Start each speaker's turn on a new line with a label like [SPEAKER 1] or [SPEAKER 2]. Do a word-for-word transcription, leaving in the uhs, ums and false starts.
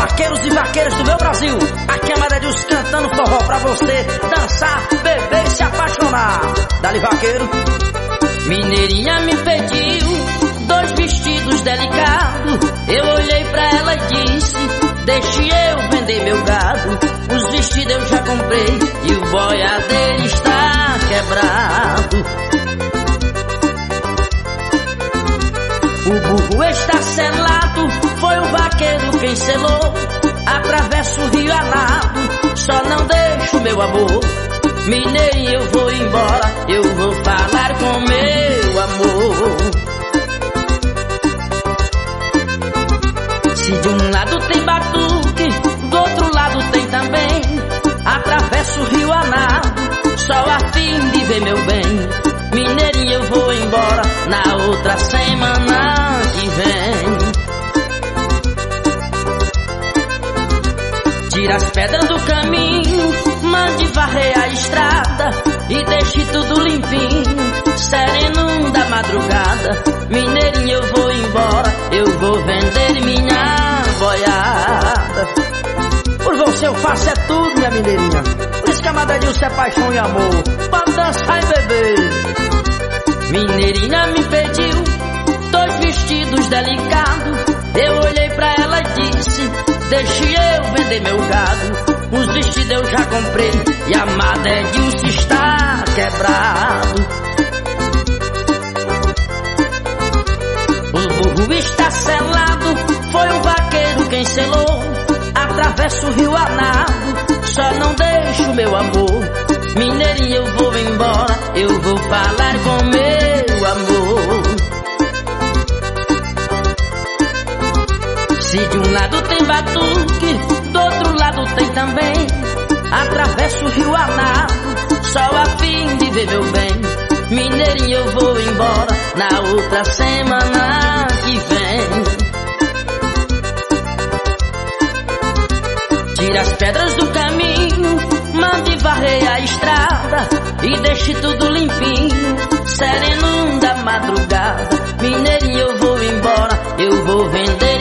[SPEAKER 1] vaqueiros e vaqueiras do meu Brasil. Aqui é Amadedilson cantando forró pra você dançar, beber e se apaixonar. Dali, vaqueiro.
[SPEAKER 2] Mineirinha me pediu dois vestidos delicados. Eu olhei pra ela e disse: deixe eu vender meu gado. Os vestidos eu já comprei e o boiadeiro está quebrado. O burro está selado, foi o vaqueiro quem selou. Atravesso o rio a nado, só não deixo meu amor. Mineirinho, eu vou embora, eu vou falar com meu amor. Se de um lado tem batuque, do outro lado tem também. Atravesso o rio a nado, só a fim de ver meu bem. Mineirinho, eu vou embora na outra semana que vem. Tira as pedras do caminho, mande varrer a estrada e deixe tudo limpinho, sereno da madrugada. Mineirinho, eu vou embora, eu vou vender minha boiada.
[SPEAKER 1] Por você eu faço é tudo, minha mineirinha. Por isso que Amadedilson é paixão e amor, pra dançar e beber.
[SPEAKER 2] Mineirinha me pediu dois vestidos delicados. Eu olhei pra ela e disse: deixe eu vender meu gado. Os vestidos eu já comprei e a Amadedilson está quebrado. O burro está selado, foi o vaqueiro quem selou. Atravesso o rio a nado, só não deixo meu amor. Mineirinho, eu vou embora, eu vou falar com meu amor. Se de um lado tem batuque, do outro lado tem também. Atravesso o rio a nado, só a fim de ver meu bem. Mineirinho, eu vou embora na outra semana que vem. Tira as pedras do caminho, mande varrer a estrada e deixe tudo limpinho, sereno da madrugada. Mineirinho, eu vou embora, eu vou vender